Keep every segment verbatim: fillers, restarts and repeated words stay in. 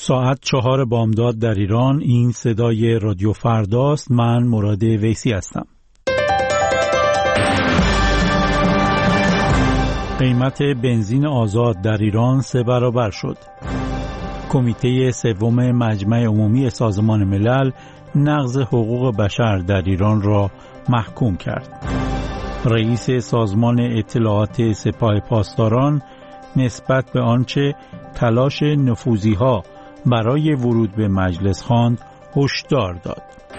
ساعت چهار بامداد در ایران. این صدای رادیو فرداست. من مراد ویسی هستم. قیمت بنزین آزاد در ایران سه برابر شد. کمیته سوم مجمع عمومی سازمان ملل نقض حقوق بشر در ایران را محکوم کرد. رئیس سازمان اطلاعات سپاه پاسداران نسبت به آنچه تلاش نفوذی‌ها برای ورود به مجلس خواند هشدار داد.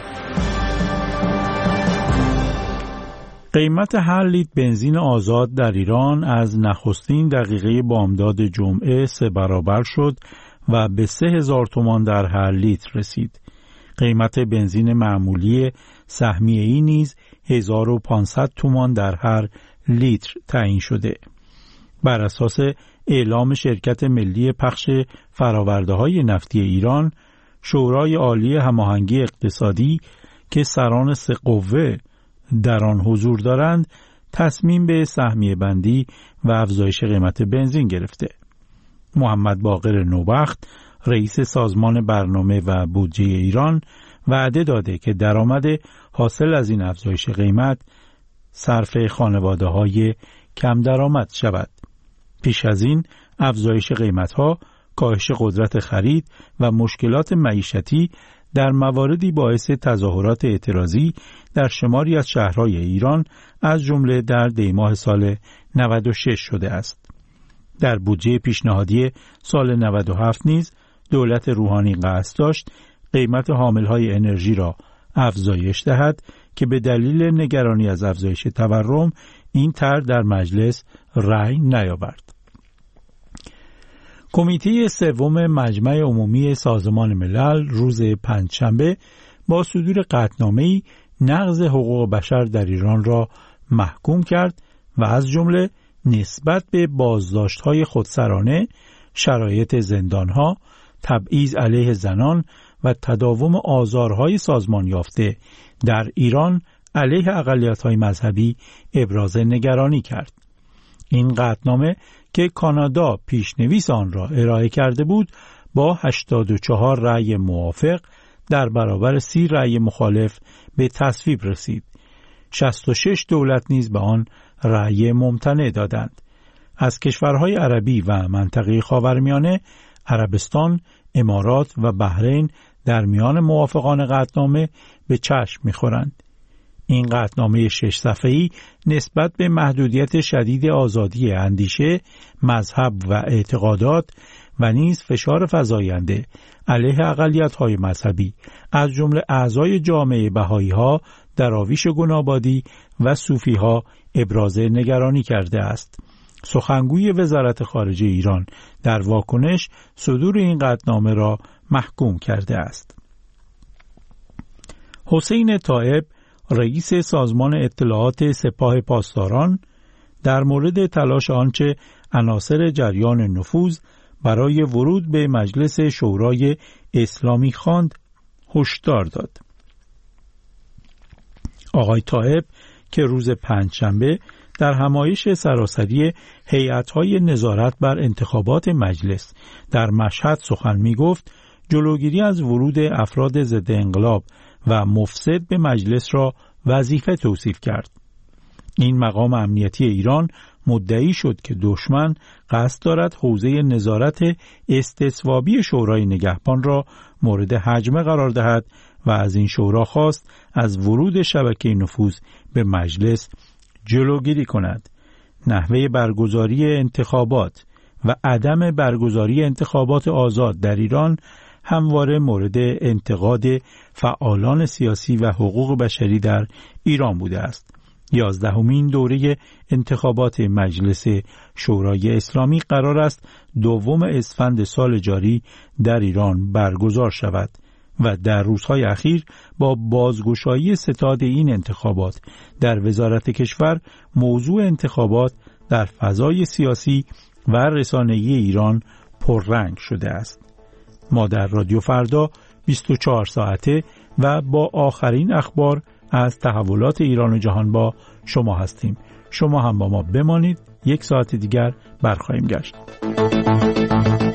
قیمت هر لیتر بنزین آزاد در ایران از نخستین دقیقه بامداد جمعه سه برابر شد و به سه هزار تومان در هر لیتر رسید. قیمت بنزین معمولی سهمیه‌ای نیز هزار و پانصد تومان در هر لیتر تعیین شده. بر اساس اعلام شرکت ملی پخش فرآورده‌های نفتی ایران، شورای عالی هماهنگی اقتصادی که سران سه قوه در آن حضور دارند، تصمیم به سهمیه بندی و افزایش قیمت بنزین گرفته. محمد باقر نوبخت، رئیس سازمان برنامه و بودجه ایران، وعده داده که درآمد حاصل از این افزایش قیمت صرف خانواده‌های کم درآمد شود. پیش از این افزایش قیمت‌ها، کاهش قدرت خرید و مشکلات معیشتی در مواردی باعث تظاهرات اعتراضی در شماری از شهرهای ایران از جمله در دیماه سال نود و شش شده است. در بودجه پیشنهادی سال نود و هفت نیز دولت روحانی قصد داشت قیمت حاملهای انرژی را افزایش دهد که به دلیل نگرانی از افزایش تورم این طرح در مجلس رأی نیاورد. کمیته سوم مجمع عمومی سازمان ملل روز پنجشنبه با صدور قطعنامه‌ای نقض حقوق بشر در ایران را محکوم کرد و از جمله نسبت به بازداشت‌های خودسرانه، شرایط زندان‌ها، تبعیض علیه زنان و تداوم آزارهای سازمان یافته در ایران علیه اقلیت‌های مذهبی ابراز نگرانی کرد. این قطعنامه که کانادا پیشنویس آن را ارائه کرده بود، با هشتاد و چهار رأی موافق در برابر سی رأی مخالف به تصویب رسید. شصت و شش دولت نیز به آن رأی ممتنع دادند. از کشورهای عربی و منطقه خاورمیانه، عربستان، امارات و بحرین در میان موافقان قطعنامه به چشم می‌خورند. این قطعنامه شش صفحه‌ای نسبت به محدودیت شدید آزادی اندیشه، مذهب و اعتقادات و نیز فشار فزاینده علیه اقلیت‌های مذهبی از جمله اعضای جامعه بهائی‌ها، دراویش گنابادی و صوفی‌ها ابراز نگرانی کرده است. سخنگوی وزارت خارجه ایران در واکنش صدور این قطعنامه را محکوم کرده است. حسین طایب، رئیس سازمان اطلاعات سپاه پاسداران، در مورد تلاش آنچه عناصر جریان نفوذ برای ورود به مجلس شورای اسلامی خواند هشدار داد. آقای طایب که روز پنجشنبه در همایش سراسری هیئت‌های نظارت بر انتخابات مجلس در مشهد سخن می‌گفت، جلوگیری از ورود افراد ضد انقلاب و مفسد به مجلس را وظیفه توصیف کرد. این مقام امنیتی ایران مدعی شد که دشمن قصد دارد حوزه نظارت استصوابی شورای نگهبان را مورد هجمه قرار دهد و از این شورا خواست از ورود شبکه نفوذ به مجلس جلوگیری کند. نحوه برگزاری انتخابات و عدم برگزاری انتخابات آزاد در ایران همواره مورد انتقاد فعالان سیاسی و حقوق بشری در ایران بوده است. یازدهمین دوره انتخابات مجلس شورای اسلامی قرار است دوم اسفند سال جاری در ایران برگزار شود و در روزهای اخیر با بازگشایی ستاد این انتخابات در وزارت کشور موضوع انتخابات در فضای سیاسی و رسانه‌ای ایران پررنگ شده است. ما در رادیو فردا بیست و چهار ساعته و با آخرین اخبار از تحولات ایران و جهان با شما هستیم. شما هم با ما بمانید، یک ساعت دیگر برخواهیم گشت.